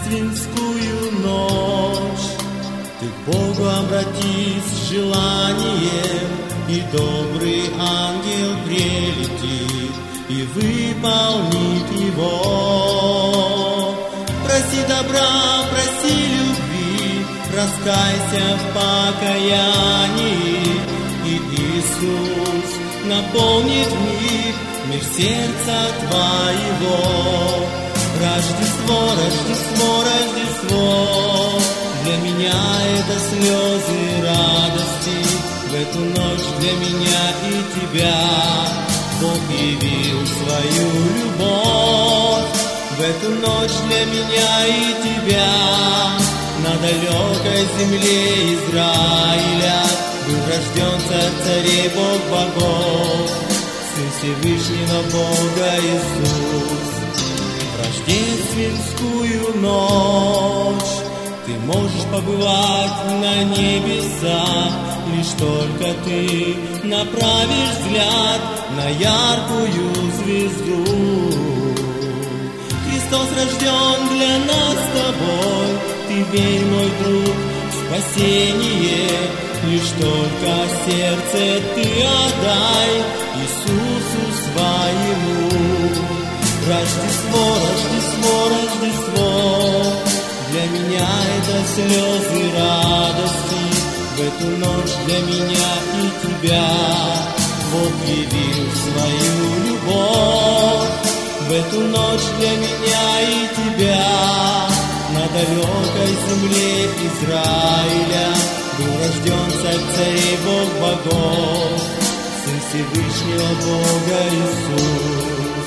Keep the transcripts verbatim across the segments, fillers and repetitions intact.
рождественскую ночь ты к Богу обратись с желанием, и добрый ангел прилетит и выполнит его. Проси добра, проси любви, раскайся в покаянии, и Иисус наполнит миг мир сердца твоего. Рождество, Рождество, Рождество, для меня это слезы радости. В эту ночь для меня и тебя Бог явил свою любовь. В эту ночь для меня и тебя на далекой земле Израиля был рожден Царь царей, Бог богов, Сын Всевышнего Бога Иисус. В рождественскую ночь ты можешь побывать на небесах, лишь только ты направишь взгляд на яркую звезду. Христос рожден для нас с тобой, ты верь, мой друг, в спасение. Лишь только сердце ты отдай Иисусу своему. Рождество, Рождество, Рождество, для меня это слезы радости. В эту ночь для меня и тебя Бог явил свою любовь. В эту ночь для меня и тебя на далекой земле Израиля был рожден Царь царей, Бог богов, Сын Всевышнего Бога Иисус.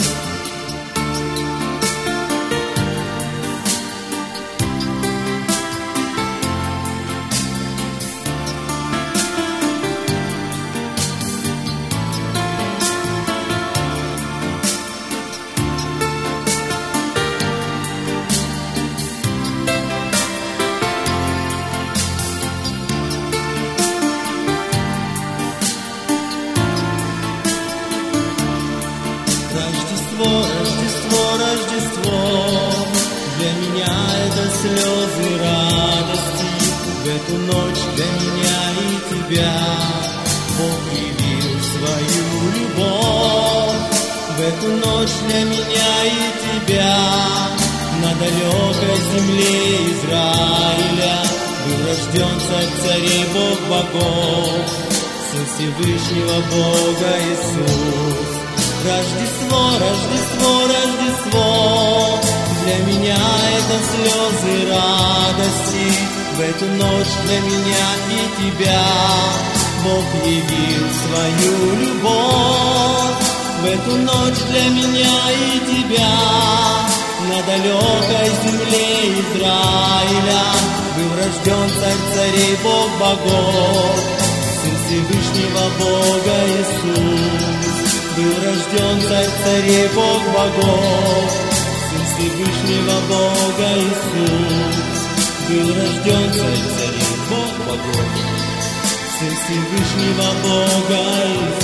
Рождество, Рождество, для меня это слезы радости. В эту ночь для меня и тебя Бог явил свою любовь. В эту ночь для меня и тебя на далекой земле Израиля был рожден Царь царей, Бог богов, Сын Всевышнего Бога Иисус. Рождество, Рождество, Рождество, для меня это слезы радости. В эту ночь для меня и тебя Бог явил свою любовь. В эту ночь для меня и тебя на далекой земле Израиля был рожден Царь царей, Бог богов, Сын Всевышнего Бога Иисус. Был рожден Царь царей, Бог богов, Сын Всевышнего Бога Иисус. Был рожден Царь царей, Бог богов, Сын Всевышнего Бога Иисус.